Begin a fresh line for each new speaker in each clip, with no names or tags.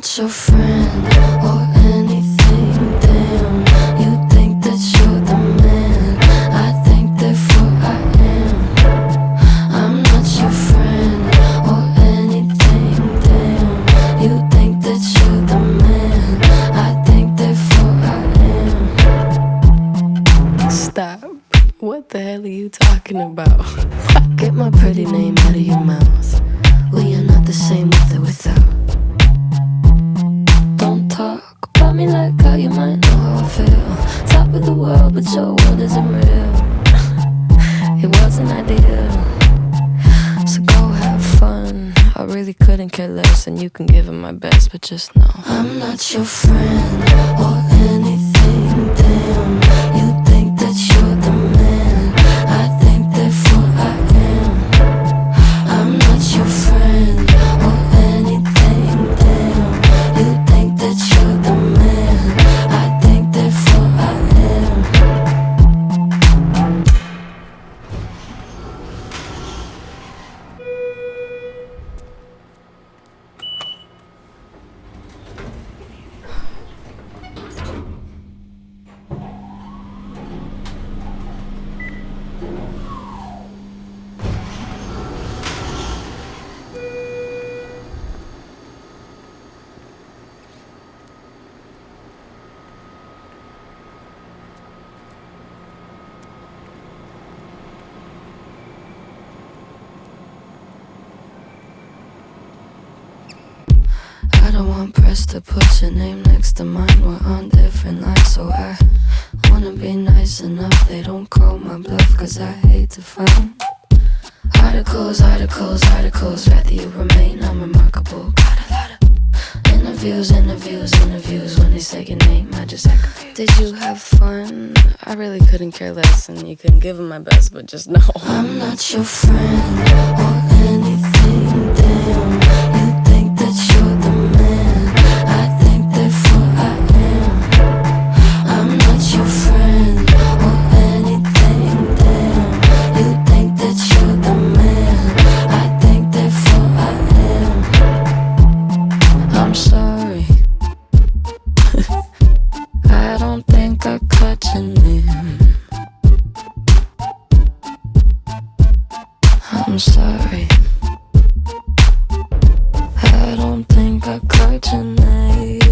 not your friend or anything. Damn, you think that you're the man. I think therefore I am. I'm not your friend or anything. Damn, you think that you're the man. I think therefore I am. Stop. What the hell are you talking about? Get my pretty name out of your mouth. We are not the same with or without. Don't talk about me like how you might know how I feel. Top of the world, but your world isn't real. It wasn't ideal. So go have fun. I really couldn't care less, and you can give it my best, but just know I'm not your friend or anything. Damn, you think that you're the man. I think therefore I am. I'm not your friend or anything. Damn, you think that you're the man. I think therefore I am. I don't want press to put your name next to mine. We're on different lines, so I wanna be nice enough. They don't call my bluff, cause I hate to find articles, articles, articles. Rather you remain unremarkable. Got a lot of interviews, interviews, interviews. When they say your name, I just act confused. Did you have fun? I really couldn't care less, and you couldn't give them my best, but just know I'm not your friend or anything. Damn, you think that you're the man. I think therefore I am. I'm not your friend or anything. Damn, you think that you're the man. I think therefore I am. I'm sorry. I don't think I caught your name. I'm sorry. I don't think I caught your name.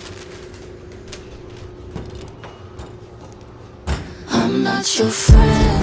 I'm not your friend